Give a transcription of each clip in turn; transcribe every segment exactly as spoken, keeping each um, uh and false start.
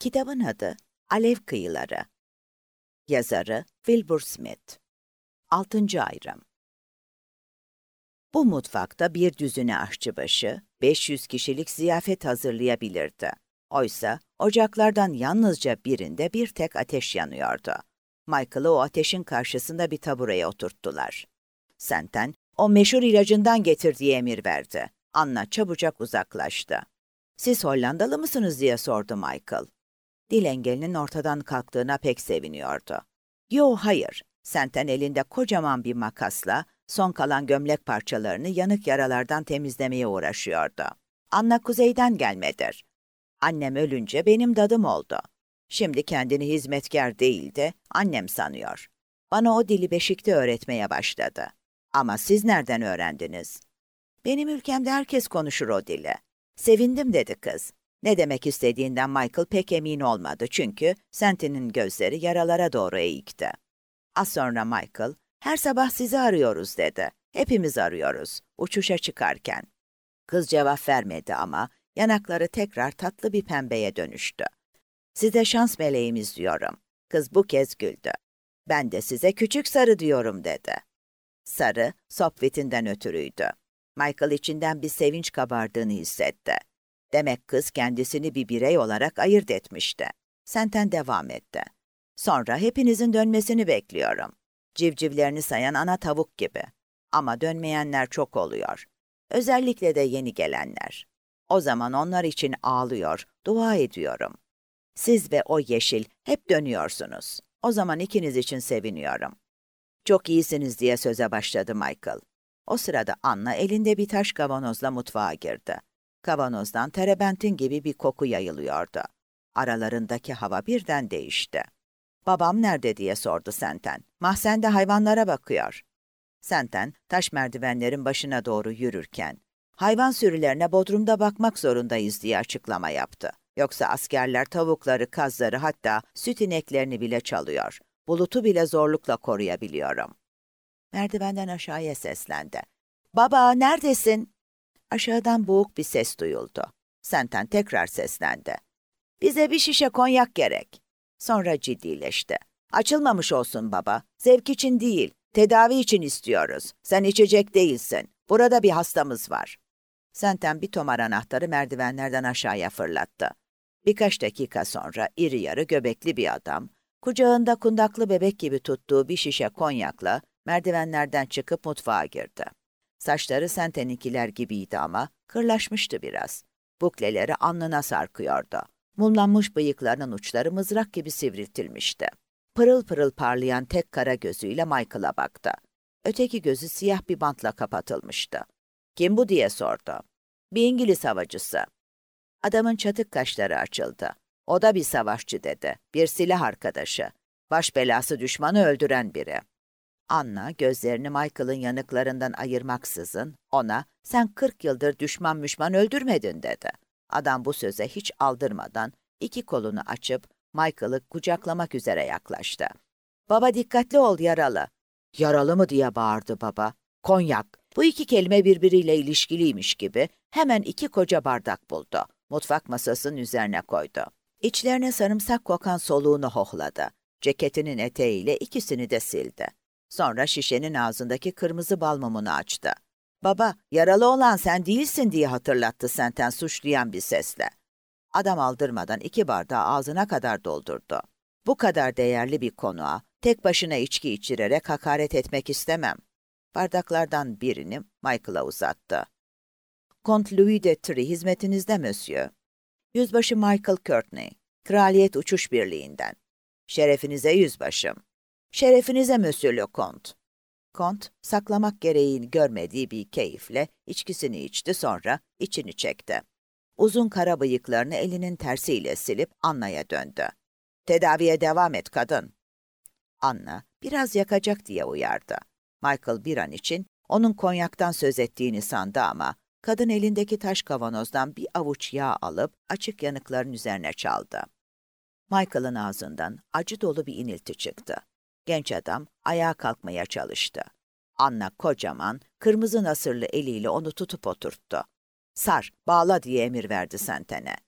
Kitabın adı Alev Kıyıları. Yazarı Wilbur Smith. Altıncı ayrım. Bu mutfakta bir düzine aşçıbaşı, beş yüz kişilik ziyafet hazırlayabilirdi. Oysa ocaklardan yalnızca birinde bir tek ateş yanıyordu. Michael'ı o ateşin karşısında bir tabureye oturttular. Senten, o meşhur ilacından getir diye emir verdi. Anna çabucak uzaklaştı. "Siz Hollandalı mısınız?" diye sordu Michael. Dil engelinin ortadan kalktığına pek seviniyordu. "Yo, hayır." Senten elinde kocaman bir makasla son kalan gömlek parçalarını yanık yaralardan temizlemeye uğraşıyordu. "Anna kuzeyden gelmedir. Annem ölünce benim dadım oldu. Şimdi kendini hizmetkar değil de annem sanıyor. Bana o dili Beşik'te öğretmeye başladı. Ama siz nereden öğrendiniz?" "Benim ülkemde herkes konuşur o dili." "Sevindim," dedi kız. Ne demek istediğinden Michael pek emin olmadı çünkü Sentin'in gözleri yaralara doğru eğikti. Az sonra Michael, "Her sabah sizi arıyoruz," dedi. "Hepimiz arıyoruz, uçuşa çıkarken." Kız cevap vermedi ama yanakları tekrar tatlı bir pembeye dönüştü. "Size şans meleğimiz diyorum." Kız bu kez güldü. "Ben de size küçük sarı diyorum," dedi. Sarı, Sopwith'inden ötürüydü. Michael içinden bir sevinç kabardığını hissetti. Demek kız kendisini bir birey olarak ayırt etmişti. Senten devam etti. "Sonra hepinizin dönmesini bekliyorum. Civcivlerini sayan ana tavuk gibi. Ama dönmeyenler çok oluyor. Özellikle de yeni gelenler. O zaman onlar için ağlıyor, dua ediyorum. Siz ve o yeşil hep dönüyorsunuz. O zaman ikiniz için seviniyorum." "Çok iyisiniz," diye söze başladı Michael. O sırada Anna elinde bir taş kavanozla mutfağa girdi. Kavanozdan terebentin gibi bir koku yayılıyordu. Aralarındaki hava birden değişti. "Babam nerede?" diye sordu Senten. "Mahzende hayvanlara bakıyor." Senten, taş merdivenlerin başına doğru yürürken, "Hayvan sürülerine bodrumda bakmak zorundayız," diye açıklama yaptı. "Yoksa askerler tavukları, kazları, hatta süt ineklerini bile çalıyor. Bulutu bile zorlukla koruyabiliyorum." Merdivenden aşağıya seslendi. "Baba, neredesin?" Aşağıdan boğuk bir ses duyuldu. Senten tekrar seslendi. "Bize bir şişe konyak gerek." Sonra ciddileşti. "Açılmamış olsun baba. Zevk için değil, tedavi için istiyoruz. Sen içecek değilsin. Burada bir hastamız var." Senten bir tomar anahtarı merdivenlerden aşağıya fırlattı. Birkaç dakika sonra iri yarı göbekli bir adam, kucağında kundaklı bebek gibi tuttuğu bir şişe konyakla merdivenlerden çıkıp mutfağa girdi. Saçları Senten'inkiler gibiydi ama kırlaşmıştı biraz. Bukleleri alnına sarkıyordu. Mumlanmış bıyıklarının uçları mızrak gibi sivriltilmişti. Pırıl pırıl parlayan tek kara gözüyle Michael'a baktı. Öteki gözü siyah bir bantla kapatılmıştı. "Kim bu?" diye sordu. "Bir İngiliz havacısı." Adamın çatık kaşları açıldı. "O da bir savaşçı," dedi. "Bir silah arkadaşı. Baş belası düşmanı öldüren biri." Anna gözlerini Michael'ın yanıklarından ayırmaksızın ona "Sen kırk yıldır düşman müşman öldürmedin," dedi. Adam bu söze hiç aldırmadan iki kolunu açıp Michael'ı kucaklamak üzere yaklaştı. "Baba, dikkatli ol, yaralı." "Yaralı mı?" diye bağırdı baba. "Konyak." Bu iki kelime birbiriyle ilişkiliymiş gibi hemen iki koca bardak buldu. Mutfak masasının üzerine koydu. İçlerine sarımsak kokan soluğunu hohladı. Ceketinin eteğiyle ikisini de sildi. Sonra şişenin ağzındaki kırmızı bal mumunu açtı. "Baba, yaralı olan sen değilsin," diye hatırlattı Senten suçlayan bir sesle. Adam aldırmadan iki bardağı ağzına kadar doldurdu. "Bu kadar değerli bir konuğa tek başına içki içirerek hakaret etmek istemem." Bardaklardan birini Michael'a uzattı. "Kont Louis de Trie hizmetinizde monsieur." "Yüzbaşı Michael Courtney, Kraliyet Uçuş Birliği'nden." "Şerefinize yüzbaşım." "Şerefinize Monsieur le Comte." Kont, saklamak gereğini görmediği bir keyifle içkisini içti, sonra içini çekti. Uzun kara bıyıklarını elinin tersiyle silip Anna'ya döndü. "Tedaviye devam et kadın." Anna, biraz yakacak diye uyardı. Michael bir an için onun konyaktan söz ettiğini sandı ama kadın elindeki taş kavanozdan bir avuç yağ alıp açık yanıkların üzerine çaldı. Michael'ın ağzından acı dolu bir inilti çıktı. Genç adam ayağa kalkmaya çalıştı. Anna kocaman, kırmızı nasırlı eliyle onu tutup oturttu. "Sar, bağla," diye emir verdi Senten'e.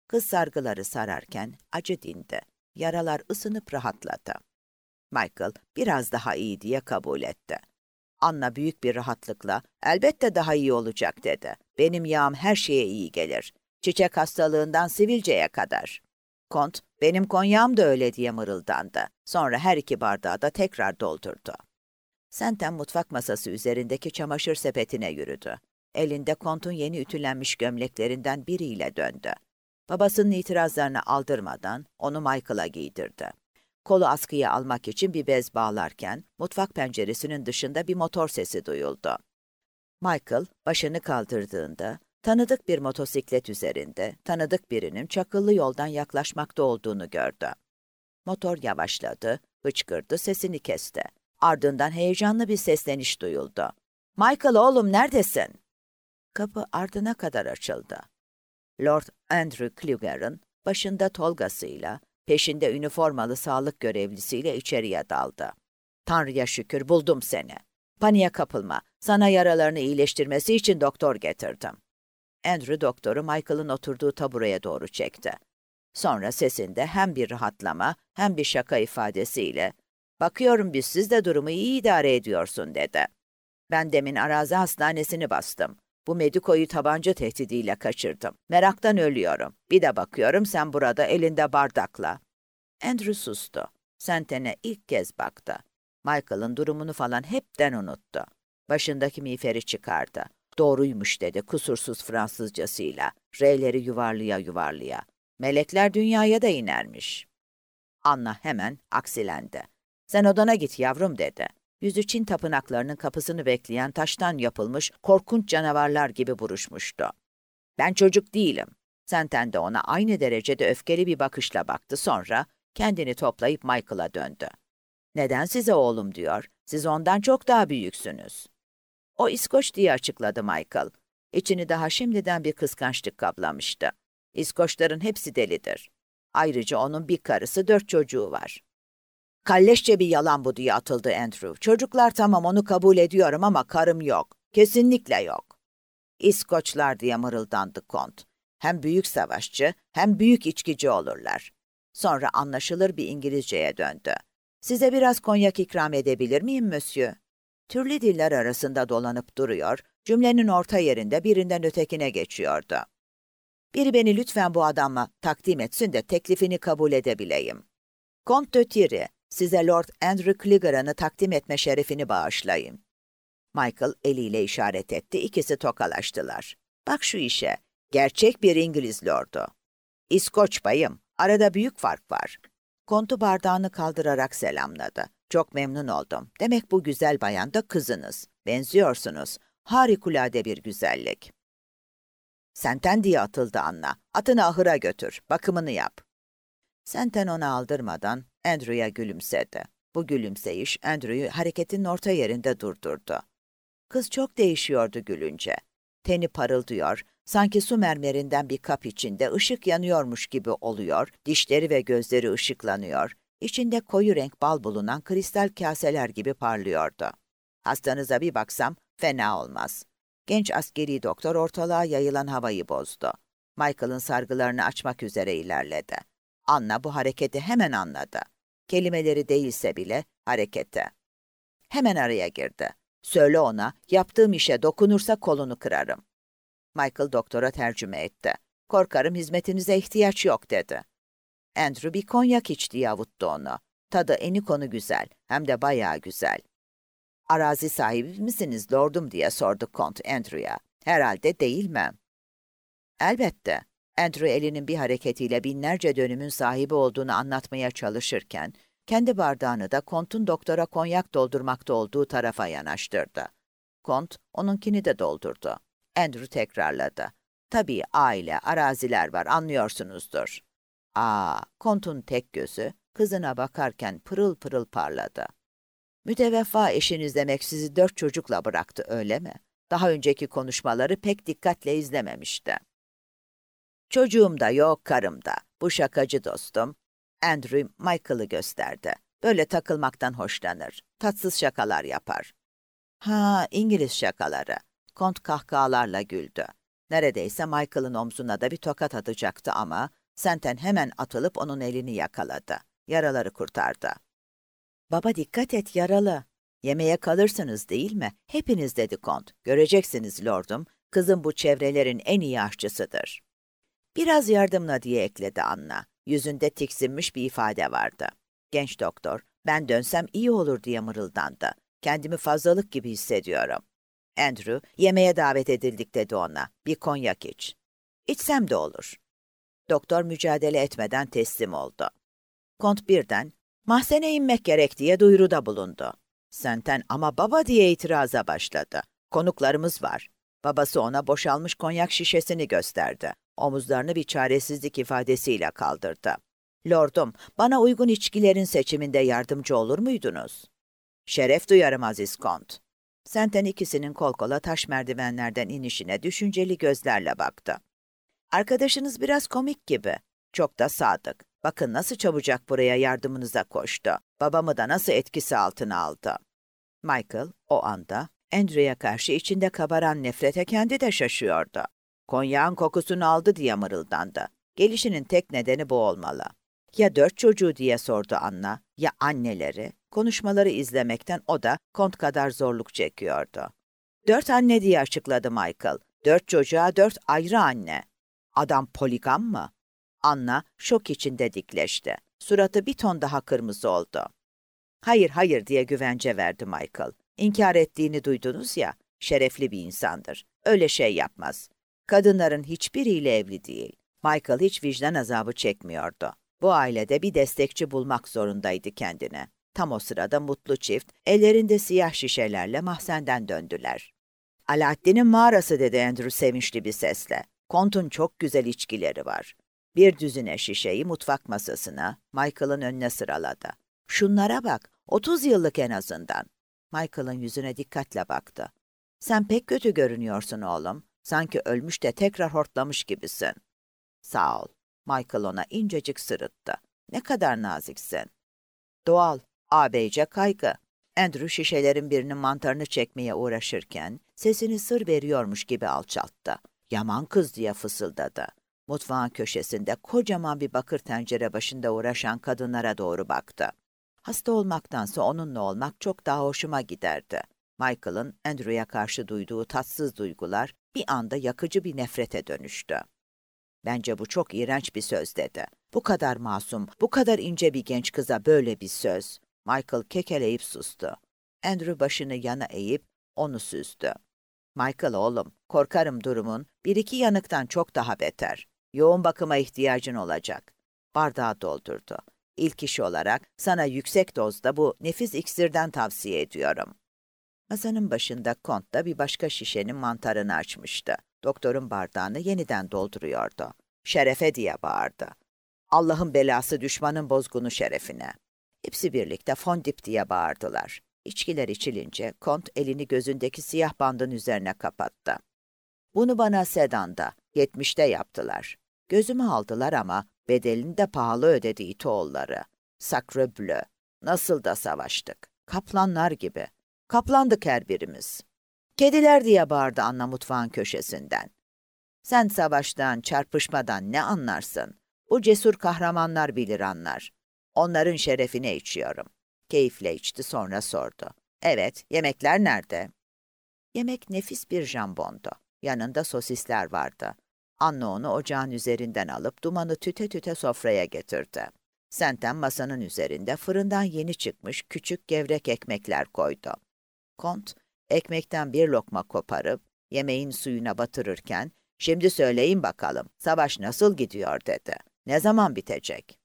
Kız sargıları sararken acı dindi. Yaralar ısınıp rahatladı. Michael biraz daha iyi diye kabul etti. Anna büyük bir rahatlıkla elbette daha iyi olacak dedi. Benim yağım her şeye iyi gelir. Çiçek hastalığından sivilceye kadar. Kont, benim konyağım da öyle diye mırıldandı. Sonra her iki bardağı da tekrar doldurdu. Senten mutfak masası üzerindeki çamaşır sepetine yürüdü. Elinde Kont'un yeni ütülenmiş gömleklerinden biriyle döndü. Babasının itirazlarını aldırmadan onu Michael'a giydirdi. Kolu askıya almak için bir bez bağlarken mutfak penceresinin dışında bir motor sesi duyuldu. Michael başını kaldırdığında tanıdık bir motosiklet üzerinde tanıdık birinin çakıllı yoldan yaklaşmakta olduğunu gördü. Motor yavaşladı, hıçkırdı, sesini kesti. Ardından heyecanlı bir sesleniş duyuldu. "Michael oğlum neredesin?" Kapı ardına kadar açıldı. Lord Andrew Kluger'ın başında tolgasıyla, peşinde üniformalı sağlık görevlisiyle içeriye daldı. "Tanrı'ya şükür buldum seni. Paniğe kapılma. Sana yaralarını iyileştirmesi için doktor getirdim." Andrew doktoru Michael'ın oturduğu tabureye doğru çekti. Sonra sesinde hem bir rahatlama hem bir şaka ifadesiyle "Bakıyorum biz siz de durumu iyi idare ediyorsun." dedi. "Ben demin arazi hastanesini bastım. Bu Mediko'yu tabanca tehdidiyle kaçırdım. Meraktan ölüyorum. Bir de bakıyorum sen burada elinde bardakla." Andrew sustu. Senten'e ilk kez baktı. Michael'ın durumunu falan hepten unuttu. Başındaki miğferi çıkardı. "Doğruymuş." dedi kusursuz Fransızcasıyla. R'leri yuvarlıya yuvarlıya. "Melekler dünyaya da inermiş." Anna hemen aksilendi. "Sen odana git yavrum." dedi. Yüzü Çin tapınaklarının kapısını bekleyen taştan yapılmış korkunç canavarlar gibi buruşmuştu. "Ben çocuk değilim." Senten de ona aynı derecede öfkeli bir bakışla baktı, sonra kendini toplayıp Michael'a döndü. "Neden size oğlum diyor? Siz ondan çok daha büyüksünüz." "O İskoç" diye açıkladı Michael. İçini daha şimdiden bir kıskançlık kaplamıştı. İskoçların hepsi delidir. Ayrıca onun bir karısı, dört çocuğu var. "Kalleşçe bir yalan bu." diye atıldı Andrew. "Çocuklar tamam, onu kabul ediyorum ama karım yok. Kesinlikle yok." "İskoçlar" diye mırıldandı Kont. "Hem büyük savaşçı hem büyük içkici olurlar." Sonra anlaşılır bir İngilizceye döndü. "Size biraz konyak ikram edebilir miyim monsieur?" Türlü diller arasında dolanıp duruyor, cümlenin orta yerinde birinden ötekine geçiyordu. "Biri beni lütfen bu adamla takdim etsin de teklifini kabul edebileyim." "Kont de Thierry, size Lord Andrew Clegaran'ı takdim etme şerefini bağışlayın." Michael eliyle işaret etti, ikisi tokalaştılar. "Bak şu işe, gerçek bir İngiliz lordu." "İskoç bayım, arada büyük fark var." Kontu bardağını kaldırarak selamladı. "Çok memnun oldum. Demek bu güzel bayan da kızınız. Benziyorsunuz. Harikulade bir güzellik." "Senten" diye atıldı Anna. "Atını ahıra götür, bakımını yap." Senten ona aldırmadan Andrew'a gülümsedi. Bu gülümseyiş Andrew'yu hareketin orta yerinde durdurdu. Kız çok değişiyordu gülünce. Teni parıldıyor, sanki su mermerinden bir kap içinde ışık yanıyormuş gibi oluyor, dişleri ve gözleri ışıklanıyor, içinde koyu renk bal bulunan kristal kaseler gibi parlıyordu. "Hastanıza bir baksam fena olmaz." Genç askeri doktor ortalığa yayılan havayı bozdu. Michael'ın sargılarını açmak üzere ilerledi. Anna bu hareketi hemen anladı. Kelimeleri değilse bile hareketi. Hemen araya girdi. "Söyle ona, yaptığım işe dokunursa kolunu kırarım." Michael doktora tercüme etti. "Korkarım hizmetinize ihtiyaç yok." dedi. Andrew bir konyak içti, yavuttu onu. Tadı enikonu güzel, hem de bayağı güzel. "Arazi sahibi misiniz lordum?" diye sordu Kont Andrew'a. "Herhalde, değil mi?" "Elbette." Andrew elinin bir hareketiyle binlerce dönümün sahibi olduğunu anlatmaya çalışırken, kendi bardağını da Kont'un doktora konyak doldurmakta olduğu tarafa yanaştırdı. Kont, onunkini de doldurdu. Andrew tekrarladı. "Tabii aile, araziler var, anlıyorsunuzdur." Aa, Kont'un tek gözü, kızına bakarken pırıl pırıl parladı. "Müteveffa eşiniz demek sizi dört çocukla bıraktı, öyle mi?" Daha önceki konuşmaları pek dikkatle izlememişti. "Çocuğum da yok, karım da. Bu şakacı dostum." Andrew Michael'ı gösterdi. "Böyle takılmaktan hoşlanır. Tatsız şakalar yapar." "Ha, İngiliz şakaları." Kont kahkahalarla güldü. Neredeyse Michael'ın omzuna da bir tokat atacaktı ama Senten hemen atılıp onun elini yakaladı. Yaraları kurtardı. Baba dikkat et, yaralı. Yemeğe kalırsınız değil mi? Hepiniz, dedi Kont. Göreceksiniz lordum, kızım bu çevrelerin en iyi aşçısıdır. Biraz yardımla, diye ekledi Anna. Yüzünde tiksinmiş bir ifade vardı. Genç doktor, ben dönsem iyi olur diye mırıldandı. Kendimi fazlalık gibi hissediyorum. Andrew, yemeğe davet edildik, dedi ona. Bir konyak iç. İçsem de olur. Doktor mücadele etmeden teslim oldu. Kont birden, mahzene inmek gerek diye duyuruda bulundu. Senten ama baba, diye itiraza başladı. Konuklarımız var. Babası ona boşalmış konyak şişesini gösterdi. Omuzlarını bir çaresizlik ifadesiyle kaldırdı. Lordum, bana uygun içkilerin seçiminde yardımcı olur muydunuz? Şeref duyarım aziz Kont. Senten ikisinin kol kola taş merdivenlerden inişine düşünceli gözlerle baktı. Arkadaşınız biraz komik gibi. Çok da sadık. Bakın nasıl çabucak buraya yardımınıza koştu. Babamı da nasıl etkisi altına aldı. Michael o anda Andrew'ya karşı içinde kabaran nefrete kendi de şaşıyordu. Konyağın kokusunu aldı diye mırıldandı. Gelişinin tek nedeni bu olmalı. Ya dört çocuğu, diye sordu Anna, ya anneleri. Konuşmaları izlemekten o da Kont kadar zorluk çekiyordu. Dört anne, diye açıkladı Michael. Dört çocuğa dört ayrı anne. Adam poligam mı? Anna şok içinde dikleşti. Suratı bir ton daha kırmızı oldu. Hayır, hayır, diye güvence verdi Michael. İnkar ettiğini duydunuz ya, şerefli bir insandır. Öyle şey yapmaz. Kadınların hiçbiriyle evli değil. Michael hiç vicdan azabı çekmiyordu. Bu ailede bir destekçi bulmak zorundaydı kendine. Tam o sırada mutlu çift, ellerinde siyah şişelerle mahzenden döndüler. Alaaddin'in mağarası, dedi Andrew sevinçli bir sesle. Kont'un çok güzel içkileri var. Bir düzine şişeyi mutfak masasına, Michael'ın önüne sıraladı. Şunlara bak, otuz yıllık en azından. Michael'ın yüzüne dikkatle baktı. Sen pek kötü görünüyorsun oğlum. Sanki ölmüş de tekrar hortlamış gibisin. Sağ ol. Michael ona incecik sırıttı. Ne kadar naziksin. Doğal, ağabeyce kaygı. Andrew şişelerin birinin mantarını çekmeye uğraşırken sesini sır veriyormuş gibi alçalttı. Yaman kız, diye fısıldadı. Mutfağın köşesinde kocaman bir bakır tencere başında uğraşan kadınlara doğru baktı. Hasta olmaktansa onunla olmak çok daha hoşuma giderdi. Michael'ın Andrew'ya karşı duyduğu tatsız duygular bir anda yakıcı bir nefrete dönüştü. Bence bu çok iğrenç bir söz, dedi. Bu kadar masum, bu kadar ince bir genç kıza böyle bir söz. Michael kekeleyip sustu. Andrew başını yana eğip onu süzdü. Michael oğlum, korkarım durumun bir iki yanıktan çok daha beter. Yoğun bakıma ihtiyacın olacak. Bardağı doldurdu. İlk iş olarak sana yüksek dozda bu nefis iksirden tavsiye ediyorum. Masanın başında Kont da bir başka şişenin mantarını açmıştı. Doktorun bardağını yeniden dolduruyordu. Şerefe, diye bağırdı. Allah'ın belası düşmanın bozgunu şerefine. Hepsi birlikte fondip diye bağırdılar. İçkiler içilince Kont elini gözündeki siyah bandın üzerine kapattı. Bunu bana Sedan'da, yetmişte yaptılar. Gözümü aldılar ama bedelini de pahalı ödedi itoğulları. Sacre bleu. Nasıl da savaştık. Kaplanlar gibi. Kaplandık her birimiz. Kediler, diye bağırdı Anna mutfağın köşesinden. Sen savaştan, çarpışmadan ne anlarsın? Bu cesur kahramanlar bilir anlar. Onların şerefine içiyorum. Keyifle içti, sonra sordu. Evet, yemekler nerede? Yemek nefis bir jambondu. Yanında sosisler vardı. Anna onu ocağın üzerinden alıp dumanı tüte tüte sofraya getirdi. Senten masanın üzerinde fırından yeni çıkmış küçük gevrek ekmekler koydu. Kont, ekmekten bir lokma koparıp yemeğin suyuna batırırken, "Şimdi söyleyin bakalım, savaş nasıl gidiyor?" dedi. "Ne zaman bitecek?"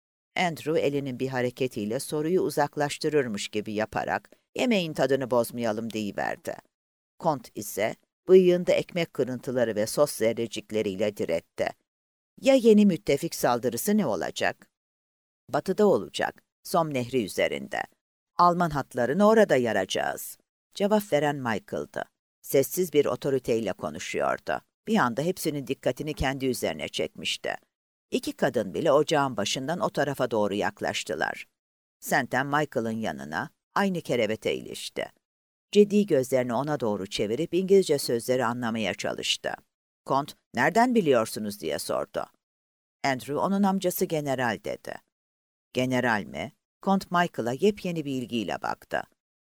Andrew elinin bir hareketiyle soruyu uzaklaştırırmış gibi yaparak, "Yemeğin tadını bozmayalım," deyiverdi. Kont ise bıyığında ekmek kırıntıları ve sos zerrecikleriyle diretti. "Ya yeni müttefik saldırısı ne olacak?" "Batıda olacak, Somme Nehri üzerinde. Alman hatlarını orada yaracağız." Cevap veren Michael'dı. Sessiz bir otoriteyle konuşuyordu. Bir anda hepsinin dikkatini kendi üzerine çekmişti. İki kadın bile ocağın başından o tarafa doğru yaklaştılar. Senten Michael'ın yanına aynı kerevete ilişti. Ciddi gözlerini ona doğru çevirip İngilizce sözleri anlamaya çalıştı. "Kont, nereden biliyorsunuz?" diye sordu. Andrew onun amcası general dedi. General mi? Kont Michael'a yepyeni bir ilgiyle baktı.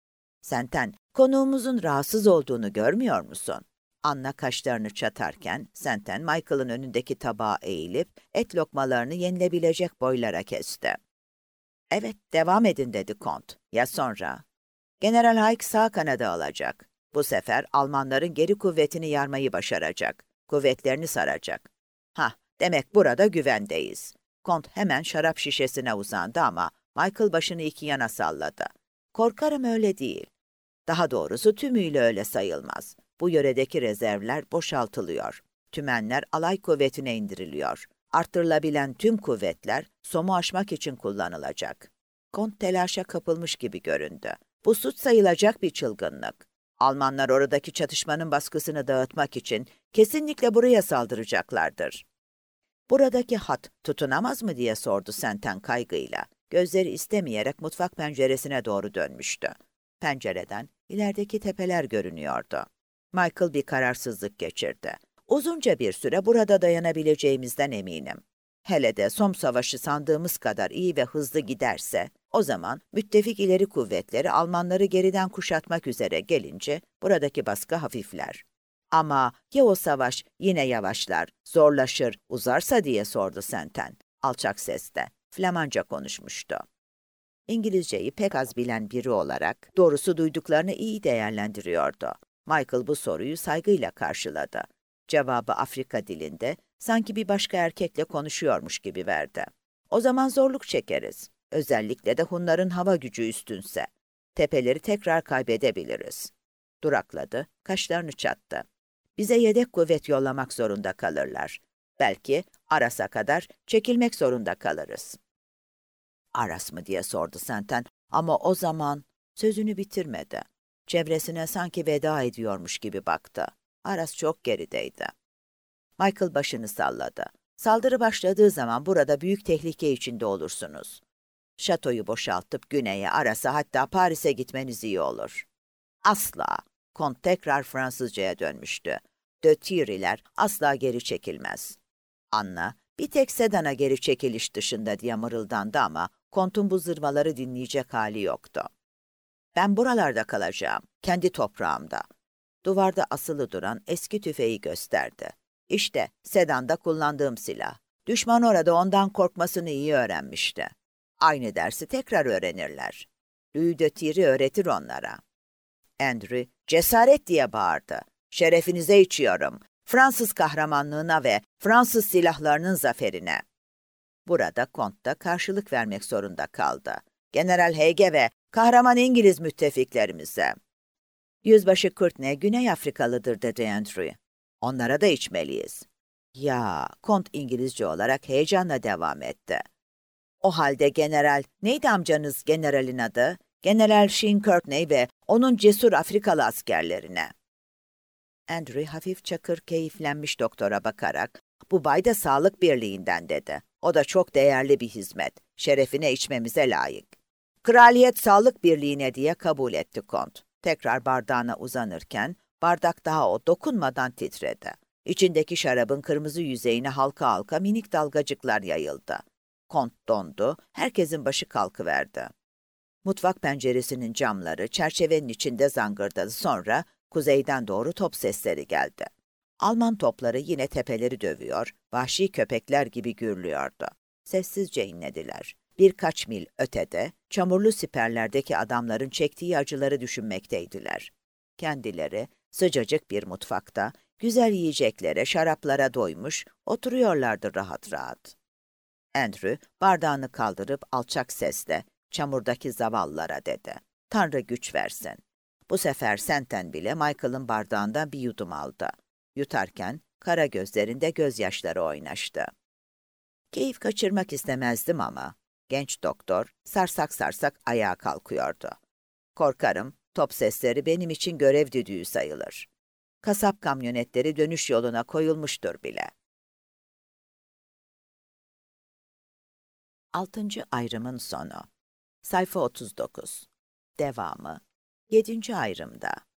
Senten, konuğumuzun rahatsız olduğunu görmüyor musun? Anna kaşlarını çatarken Senten Michael'ın önündeki tabağa eğilip et lokmalarını yenilebilecek boylara kesti. Evet, devam edin dedi Kont. Ya sonra? General Hayk sağ kanada alacak. Bu sefer Almanların geri kuvvetini yarmayı başaracak. Kuvvetlerini saracak. Hah, demek burada güvendeyiz. Kont hemen şarap şişesine uzandı ama Michael başını iki yana salladı. Korkarım öyle değil. Daha doğrusu tümüyle öyle sayılmaz. Bu yöredeki rezervler boşaltılıyor. Tümenler alay kuvvetine indiriliyor. Arttırılabilen tüm kuvvetler Somm'u aşmak için kullanılacak. Kont telaşa kapılmış gibi göründü. Bu suç sayılacak bir çılgınlık. Almanlar oradaki çatışmanın baskısını dağıtmak için kesinlikle buraya saldıracaklardır. Buradaki hat tutunamaz mı diye sordu Senten kaygıyla. Gözleri istemeyerek mutfak penceresine doğru dönmüştü. Pencereden ilerideki tepeler görünüyordu. Michael bir kararsızlık geçirdi. Uzunca bir süre burada dayanabileceğimizden eminim. Hele de Somme Savaşı sandığımız kadar iyi ve hızlı giderse, o zaman müttefik ileri kuvvetleri Almanları geriden kuşatmak üzere gelince buradaki baskı hafifler. Ama ya o savaş yine yavaşlar, zorlaşır, uzarsa diye sordu Senten, alçak sesle. Flamanca konuşmuştu. İngilizceyi pek az bilen biri olarak doğrusu duyduklarını iyi değerlendiriyordu. Michael bu soruyu saygıyla karşıladı. Cevabı Afrika dilinde, sanki bir başka erkekle konuşuyormuş gibi verdi. O zaman zorluk çekeriz. Özellikle de Hunların hava gücü üstünse. Tepeleri tekrar kaybedebiliriz. Durakladı, kaşlarını çattı. Bize yedek kuvvet yollamak zorunda kalırlar. Belki Aras'a kadar çekilmek zorunda kalırız. Aras mı diye sordu Senten ama o zaman sözünü bitirmedi. Çevresine sanki veda ediyormuş gibi baktı. Aras çok gerideydi. Michael başını salladı. Saldırı başladığı zaman burada büyük tehlike içinde olursunuz. Şatoyu boşaltıp güneye, Aras'a hatta Paris'e gitmeniz iyi olur. Asla. Kont tekrar Fransızcaya dönmüştü. De Thierry'ler asla geri çekilmez. Anna, bir tek Sedan'a geri çekiliş dışında diye mırıldandı ama Kont'un bu zırvaları dinleyecek hali yoktu. Ben buralarda kalacağım, kendi toprağımda. Duvarda asılı duran eski tüfeği gösterdi. İşte Sedan'da kullandığım silah. Düşman orada ondan korkmasını iyi öğrenmişti. Aynı dersi tekrar öğrenirler. Louis de Thierry öğretir onlara. Andrew, cesaret diye bağırdı. Şerefinize içiyorum. Fransız kahramanlığına ve Fransız silahlarının zaferine. Burada Kont da karşılık vermek zorunda kaldı. General Haig'e ve kahraman İngiliz müttefiklerimize. Yüzbaşı Courtney Güney Afrikalıdır dedi Andrew. Onlara da içmeliyiz. Ya, Kont İngilizce olarak heyecanla devam etti. O halde General, neydi amcanız generalin adı? General Sheen Courtney ve onun cesur Afrikalı askerlerine. Andrew hafif çakır keyiflenmiş doktora bakarak, bu bay da sağlık birliğinden dedi. O da çok değerli bir hizmet. Şerefine içmemize layık. Kraliyet Sağlık Birliği'ne diye kabul etti Kont. Tekrar bardağına uzanırken bardak daha o dokunmadan titredi. İçindeki şarabın kırmızı yüzeyine halka halka minik dalgacıklar yayıldı. Kont dondu, herkesin başı kalkıverdi. Mutfak penceresinin camları çerçevenin içinde zangırdadı. Sonra kuzeyden doğru top sesleri geldi. Alman topları yine tepeleri dövüyor, vahşi köpekler gibi gürlüyordu. Sessizce inlediler. Birkaç mil ötede, çamurlu siperlerdeki adamların çektiği acıları düşünmekteydiler. Kendileri sıcacık bir mutfakta, güzel yiyeceklere, şaraplara doymuş, oturuyorlardı rahat rahat. Andrew bardağını kaldırıp alçak sesle, çamurdaki zavallılara dedi. Tanrı güç versin. Bu sefer Senten bile Michael'ın bardağından bir yudum aldı. Yutarken kara gözlerinde gözyaşları oynaştı. Keyif kaçırmak istemezdim ama genç doktor sarsak sarsak ayağa kalkıyordu. Korkarım top sesleri benim için görev düdüğü sayılır. Kasap kamyonetleri dönüş yoluna koyulmuştur bile. Altıncı ayrımın sonu. Sayfa otuz dokuz. Devamı. Yedinci ayrımda.